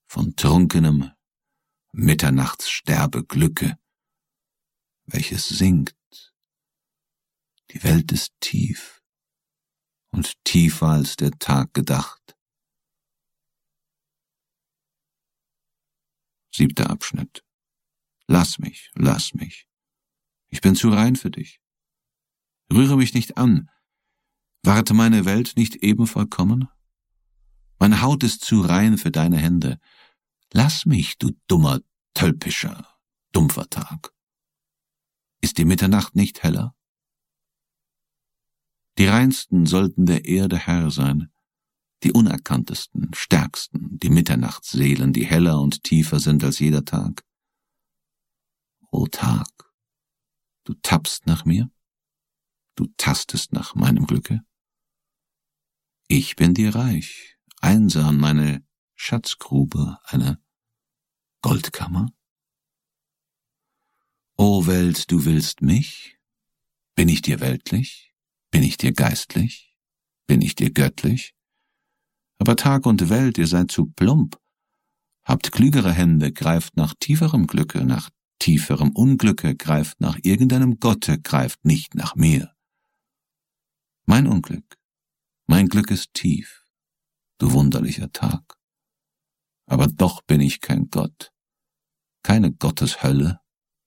von trunkenem Mitternachtssterbeglücke, welches singt. Die Welt ist tief und tiefer als der Tag gedacht. 7. Abschnitt. Lass mich. Ich bin zu rein für dich. Rühre mich nicht an. Warte meine Welt nicht eben vollkommen? Meine Haut ist zu rein für deine Hände. Lass mich, du dummer, tölpischer, dumpfer Tag. Ist die Mitternacht nicht heller? Die Reinsten sollten der Erde Herr sein, die unerkanntesten, stärksten, die Mitternachtsseelen, die heller und tiefer sind als jeder Tag. O Tag, du tappst nach mir? Du tastest nach meinem Glücke? Ich bin dir reich, einsam meine Schatzgrube, eine Goldkammer? O Welt, du willst mich? Bin ich dir weltlich? Bin ich dir geistlich? Bin ich dir göttlich? Aber Tag und Welt, ihr seid zu plump. Habt klügere Hände, greift nach tieferem Glücke, nach tieferem Unglücke, greift nach irgendeinem Gotte, greift nicht nach mir. Mein Unglück, mein Glück ist tief, du wunderlicher Tag. Aber doch bin ich kein Gott, keine Gotteshölle.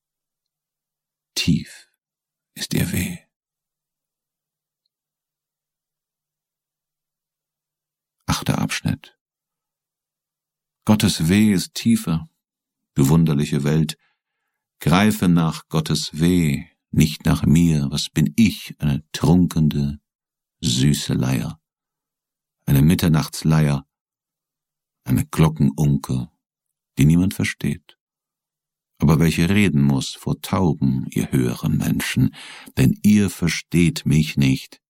Tief ist ihr Weh. 8. Abschnitt. Gottes Weh ist tiefer, du wunderliche Welt. Greife nach Gottes Weh, nicht nach mir. Was bin ich, eine trunkende, süße Leier, eine Mitternachtsleier, eine Glockenunke, die niemand versteht, aber welche reden muss vor Tauben, ihr höheren Menschen, denn ihr versteht mich nicht.